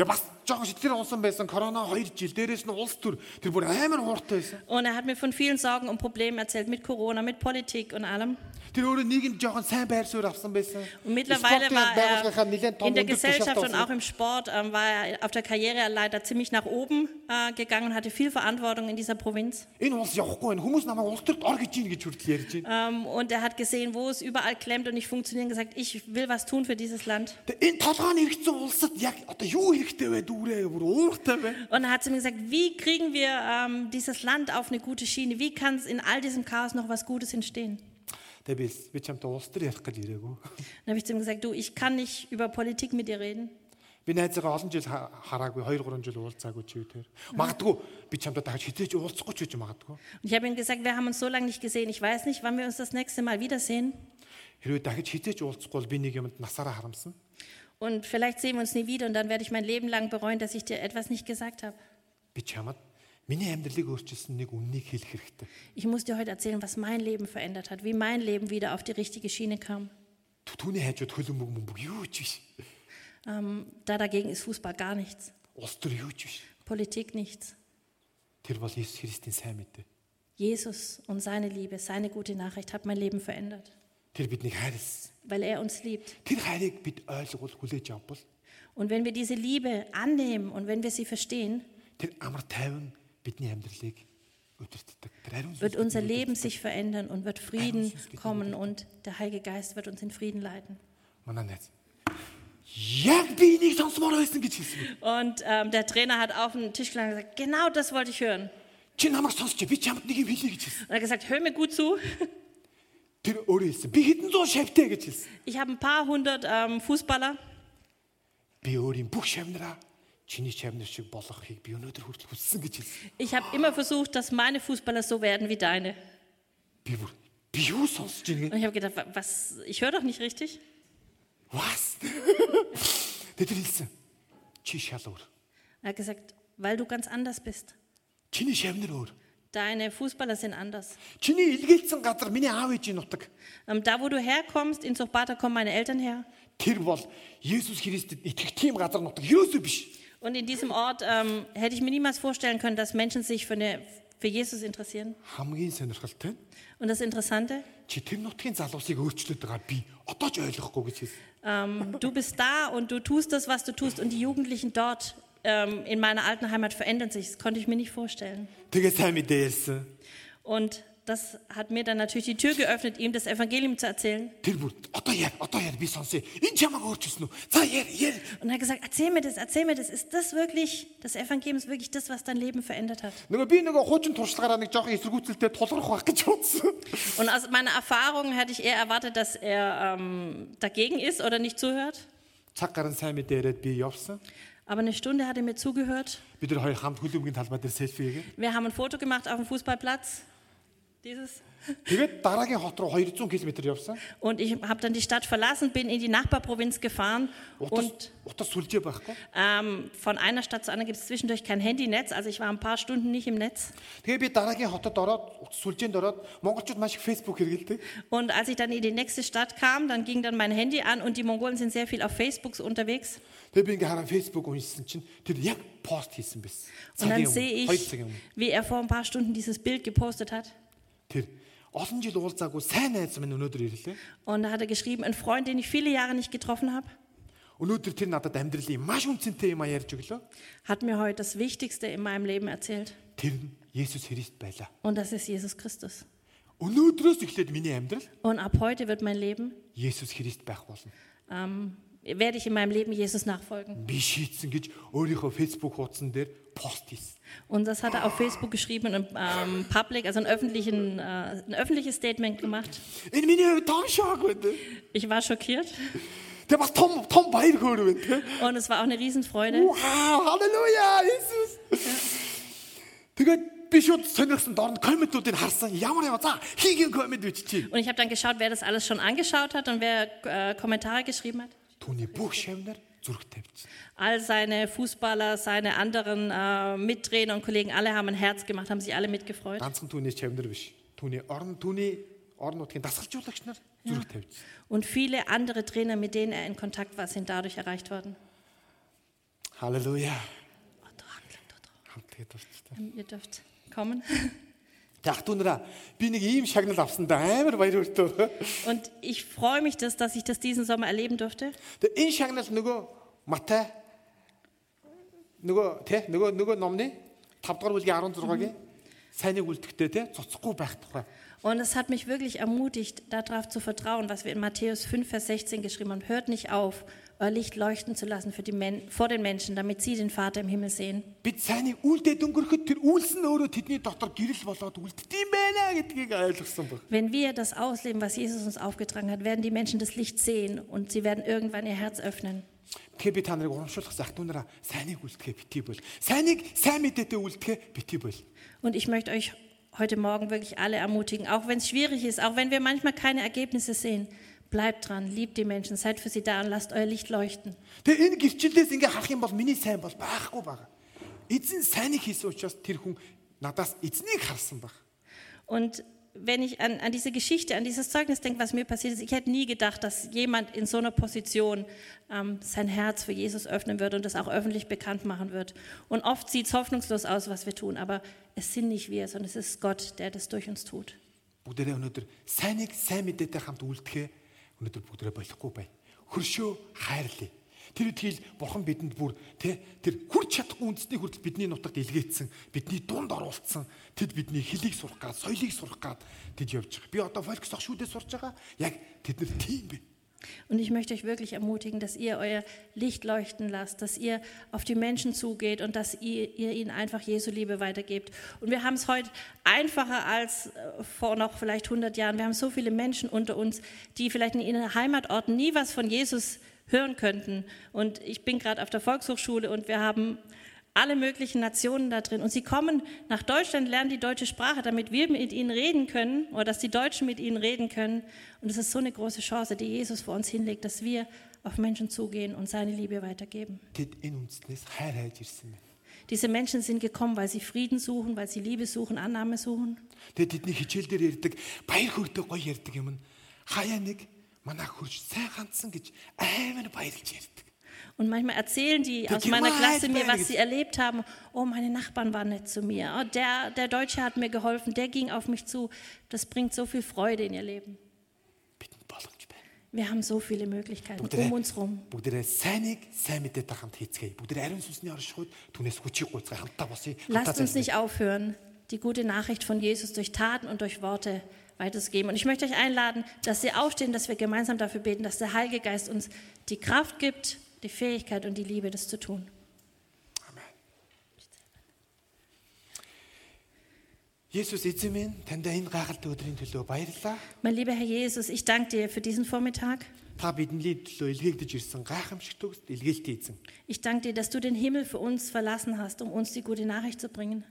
Und er hat mir von vielen Sorgen und Problemen erzählt, mit Corona, mit Politik und allem. Und mittlerweile war er in der Gesellschaft und auch im Sport, war er auf der Karriereleiter ziemlich nach oben gegangen und hatte viel Verantwortung in dieser Provinz. Und er hat gesehen, wo es überall klemmt und nicht funktioniert, und gesagt, ich will was tun für dieses Land. Und er hat zu mir gesagt, wie kriegen wir dieses Land auf eine gute Schiene? Wie kann es in all diesem Chaos noch was Gutes entstehen? Тэгээ би чамтай улс төр ярих гэж ирээгүй. Dann habe ich zu ihm gesagt, du, ich kann nicht über Politik mit dir reden. Би найзгаа олон жил хараагүй 2-3 жил уулзаагүй чивээр. Магадгүй би чамтай дахиж хизээж уулзахгүй ч гэж магадгүй. Und ich habe ihm gesagt, wir haben uns so lange nicht gesehen. Ich weiß nicht, wann wir uns das nächste Mal wiedersehen. Хэрвээ дахиж хизээж уулзахгүй бол би нэг юмд насаараа харамсан. Und vielleicht sehen wir uns nie wieder und dann werde ich mein Leben lang bereuen, dass ich dir etwas nicht gesagt habe. Би чамд миний амьдралыг өөрчилсөн нэг үннийг хэлэх хэрэгтэй. Ich muss dir heute erzählen, was mein Leben verändert hat, wie mein Leben wieder auf die richtige Schiene kam. Түүний хажууд хөлөн мөг юу ч биш. Da dagegen ist Fußball gar nichts. Улс төр юу ч биш. Politik nichts. Тэр бол Иесус Христийн сайн мэдээ. Jesus und seine Liebe, seine gute Nachricht hat mein Leben verändert. Тэр биднийг хайрлсан. Weil er uns liebt. Тэр хайрыг бид ойлгол хүлээж авбал Und wenn wir diese Liebe annehmen und wenn wir sie verstehen, тэр амар тайван бидний амьдралыг өдөртдөг. Тэр ариун wird unser Leben sich verändern und wird Frieden kommen und der Heilige Geist wird uns in Frieden leiten. Манай найз. Яг би энийг сонсомоор байсан гэж хэлсэн. Und der Trainer hat auf den Tisch geschlagen und gesagt, genau das wollte ich hören. Чи намайг сонсч би чамд нэг юм хэлье гэж хэлсэн. Und er hat gesagt, hör mir gut zu. Тэр өөрөө хэлсэн. Би хэдэн зуун шавьтай гэж хэлсэн. Ich habe ein paar hundert Fußballer. Би өөрийн бүх шавнараа чиний шавнар шиг болохыг би өнөөдөр хүртэл хүссэн гэж хэлсэн. Ich habe immer versucht, dass meine Fußballer so werden wie deine. Би юу сонсч Und байна? ich habe gedacht, was? Ich höre doch nicht richtig. Was? Тэр хэлсэн. Чи шал өөр. Er hat gesagt, weil du ganz anders bist. Чиний шавнар өөр. Deine Fußballer sind anders. Чиний илгээсэн газар миний аав ээжийн нутаг. Da, wo du herkommst, in Zuchbata kommen meine Eltern her. Тэр бол Есүс Христэд итгэх тийм газар нутаг ерөөсөө биш. Und in diesem Ort hätte ich mir niemals vorstellen können, dass Menschen sich für Jesus interessieren. Хамгийн сонирхолтой нь Und das Interessante, чи тэр нутгийн залуусыг өөрчлөд байгаа би одоо ч ойлгохгүй гэж хэлсэн. du bist da und du tust das, was du tust und die Jugendlichen dort in meiner alten Heimat verändern sich. Das konnte ich mir nicht vorstellen. Тэгээ сайн мэдээ ярьсан. Und das hat mir dann natürlich die Tür geöffnet, ihm das Evangelium zu erzählen. Тэр бүр одоо яа би сонсъё. Энэ чамайг өөрчилсөн үү? За яар. Und er hat gesagt, erzähl mir das. Ist das wirklich, das Evangelium ist wirklich das, was dein Leben verändert hat? Нөгөө би хуучин туршлагаараа нэг жоох эсэргүүцэлтэй тулгарх байх гэж бодсон. Und aus meiner Erfahrung hätte ich eher erwartet, dass er dagegen ist oder nicht zuhört. Цаг гарын сайн мэдээ яриад би явсан. Aber eine Stunde hat er mir zugehört. Бид нар хоёр хамт хөлбөмбөгийн талбай дээр селфи хийгээ. Wir haben ein Foto gemacht auf dem Fußballplatz. Dieses. Тэгээд дараагийн хот руу 200 км явсан. Und ich habe dann die Stadt verlassen, bin in die Nachbarprovinz gefahren. Und Утас сүлжээ байхгүй. von einer Stadt zur anderen gibt es zwischendurch kein Handynetz. Also ich war ein paar Stunden nicht im Netz. Тэгээ би дараагийн хотод ороод утас сүлжээнд ороод монголчууд маш их Facebook хэрэгэлдэг. Und als ich dann in die nächste Stadt kam, dann ging dann mein Handy an und die Mongolen sind sehr viel auf Facebook unterwegs. Тэгээ би ингээ хараа Facebook уншсан чинь тэр яг пост хийсэн байсан. Und dann sehe ich, wie er vor ein paar Stunden dieses Bild gepostet hat. Тэр олон жил уулзаагүй сайн найз минь өнөөдөр ирлээ. Und da hat er geschrieben, ein Freund, den ich viele Jahre nicht getroffen habe. Өнөөдөр тэр надад амьдралын маш үнцэнтэй юм ярьж өглөө. Hat mir heute das Wichtigste in meinem Leben erzählt. Тэр нь Есүс Христ байлаа. Und das ist Jesus Christus. Өнөөдрөөс эхлээд миний амьдрал Und ab heute wird mein Leben, Есүс Христ байх болно. werde ich in meinem Leben Jesus nachfolgen. Би шийдсэн гэж өөрийнхөө Facebook хуудсан дээр пост хийсэн. Und das hat er auf Facebook geschrieben und public, also ein öffentliches Statement gemacht. Энэ миний хувьд том шок байна. Ich war schockiert. Тэр бас том баяр хөөр байна. Und es war auch eine Riesenfreude. Вау, халелуя, Иесус. Тэгээд би шууд сонирхсан дорн комментуудыг харсан. Ямар за хийгийн коммент биччихье. Und ich habe dann geschaut, wer das alles schon angeschaut hat und wer Kommentare geschrieben hat. Түүний бүх шавнар зүрх тавьчих. All seine Fußballer, seine anderen Mittrainer und Kollegen, alle haben ein Herz gemacht, haben sich alle mitgefreut. Ганцхан түүний шавнар биш. Түүний орн нутгийн дасгалжуулагч нар зүрх тавьчих. Und viele andere Trainer, mit denen er in Kontakt war, sind dadurch erreicht worden. Halleluja. Ihr dürft kommen. Тахтунра би нэг ийм шагнал авсан да амар баяр хүртөө. Und ich freue mich, dass ich das diesen Sommer erleben durfte. Тэгээ энэ шагнал нөгөө Матай нөгөө номны 5 дугаар бүлгийн 16-гийн сайныг үлдэхтэй те цоцохгүй байх тухай. Und es hat mich wirklich ermutigt, darauf zu vertrauen, was wir in Matthäus 5, Vers 16 geschrieben haben. Hört nicht auf, euer Licht leuchten zu lassen vor den Menschen, damit sie den Vater im Himmel sehen. Бид сайныг үлдээд өнгөрөхөд тэр үлс нь өөрөө тэдний дотор гэрэл болоод үлддэм бэ байна гэдгийг ойлгосон баг. Wenn wir das ausleben, was Jesus uns aufgetragen hat, werden die Menschen das Licht sehen und sie werden irgendwann ihr Herz öffnen. Тэгэхээр би та нарыг урамшуулах зах дүүнараа сайныг үлдэхэ битгий бол. Сайныг сайн мэдээтэй үлдэхэ битгий бол. Und ich möchte euch heute Morgen wirklich alle ermutigen, auch wenn es schwierig ist, auch wenn wir manchmal keine Ergebnisse sehen. Bleibt dran, liebt die Menschen, seid für sie da und lasst euer Licht leuchten. Тэгээ энэ гэрчлэлээс ингээ харах юм бол миний сайн бол байхгүй байгаа. Эзэн сайныг хийсэн учраас тэр хүн надаас эзнийг харсан баг. Und wenn ich an diese Geschichte, an dieses Zeugnis denke, was mir passiert ist, ich hätte nie gedacht, dass jemand in so einer Position sein Herz für Jesus öffnen würde und das auch öffentlich bekannt machen wird. Und oft sieht es hoffnungslos aus, was wir tun, aber es sind nicht wir, sondern es ist Gott, der das durch uns tut. Бүгдээрээ өнөөдөр сайныг сайн мэдээтэй хамт үлдэхэ өнөөдөр бүгдээрээ болохгүй бай. Хөршөө хайрлаа. Тэр үтгэл бурхан бидэнд бүр тэр хүрч чадахгүй үндэсний хүртэл бидний нутагт илгээсэн, бидний дунд оруулсан, тэд бидний хэлийг сурах гад, соёлыг сурах гад тэд явж байгаа. Би одоо Volkshochschule шүүдээ сурж байгаа. Яг тэд нар тийм бэ. Und ich möchte euch wirklich ermutigen, dass ihr euer Licht leuchten lasst, dass ihr auf die Menschen zugeht und dass ihr ihnen einfach Jesu Liebe weitergebt. Und wir haben es heute einfacher als vor noch vielleicht 100 Jahren. Wir haben so viele Menschen unter uns, die vielleicht in ihren Heimatorten nie was von Jesus hören könnten. Und ich bin gerade auf der Volkshochschule und wir haben alle möglichen Nationen da drin. Und sie kommen nach Deutschland, lernen die deutsche Sprache, damit wir mit ihnen reden können oder dass die Deutschen mit ihnen reden können. Und es ist so eine große Chance, die Jesus vor uns hinlegt, dass wir auf Menschen zugehen und seine Liebe weitergeben. Diese Menschen sind gekommen, weil sie Frieden suchen, weil sie Liebe suchen, Annahme suchen. Und manchmal erzählen die aus meiner Klasse mir, was sie erlebt haben. Oh, meine Nachbarn waren nett zu mir. Oh, der Deutsche hat mir geholfen, der ging auf mich zu. Das bringt so viel Freude in ihr Leben. Wir haben so viele Möglichkeiten um uns herum. Lasst uns nicht aufhören, die gute Nachricht von Jesus durch Taten und durch Worte weiterzugeben. Und ich möchte euch einladen, dass wir aufstehen, dass wir gemeinsam dafür beten, dass der Heilige Geist uns die Kraft gibt, die Fähigkeit und die Liebe, das zu tun. Amen. Jesus, mein lieber Herr Jesus, ich danke dir für diesen Vormittag. Ich danke dir, dass du den Himmel für uns verlassen hast, um uns die gute Nachricht zu bringen.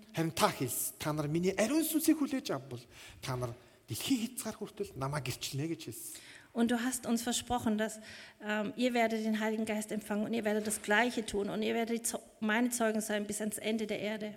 Und du hast uns versprochen, dass ihr werdet den Heiligen Geist empfangen und ihr werdet das Gleiche tun und ihr werdet meine Zeugen sein bis ans Ende der Erde.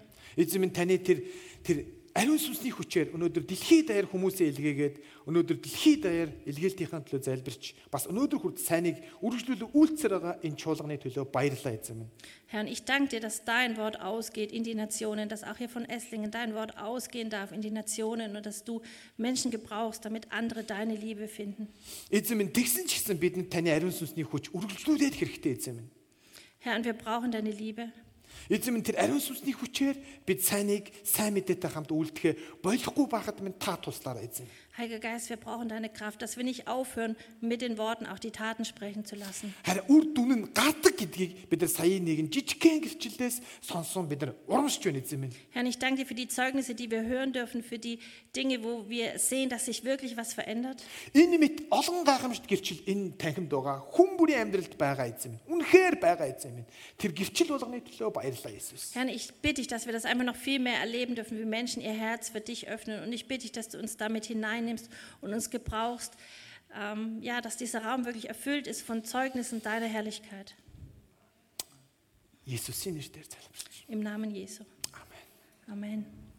Aриун сүнсний хүчээр өнөөдөр дэлхийд даяар хүмүүсээ илгээгээд өнөөдөр дэлхийд даяар илгээлтийн төлөө залбирч бас өнөөдөр хүрд сайныг үргэлжлүүлэн үйлцээр байгаа энэ чуулганы төлөө баярлалаа эзэм. Herr, ich danke dir, dass dein Wort ausgeht in die Nationen, dass auch hier von Esslingen dein Wort ausgehen darf in die Nationen und dass du Menschen gebrauchst, damit andere deine Liebe finden. Эзэм тэгсэн ч гэсэн бидэнд таны ариун сүнсний хүч үргэлжлүүлээд хэрэгтэй эзэм. Herr, und wir brauchen deine Liebe. Эзэм тэр ариун сүнсний хүчээр бид сайныг сайн мэдээтэй хамт үйлдэхэ болохгүй байхад минь та туслаарай эзэм. Heiliger Geist, wir brauchen deine Kraft, dass wir nicht aufhören, mit den Worten auch die Taten sprechen zu lassen. Herr, үр дүн нь гардаг гэдгийг бид нар сая нэгэн жижигхэн гэрчлэлээс сонсон бид нар урамшиж байна эзэм. Herr, ich danke dir für die Zeugnisse, die wir hören dürfen, für die Dinge, wo wir sehen, dass sich wirklich was verändert. Энэ мэд олон гайхамшигт гэрчил энэ танхимд байгаа хүн бүрийн амьдралд байгаа эзэм. Үнэхээр байгаа эзэм. Тэр гэрчил болгоны төлөө баярлалаа Jesus. Herr, ich bitte dich, dass wir das einfach noch viel mehr erleben dürfen, wie Menschen ihr Herz für dich öffnen und ich bitte dich, dass du uns damit hineinnimmst und uns gebrauchst, ja, dass dieser Raum wirklich erfüllt ist von Zeugnissen deiner Herrlichkeit. Jesus, im Namen Jesu. Amen. Amen.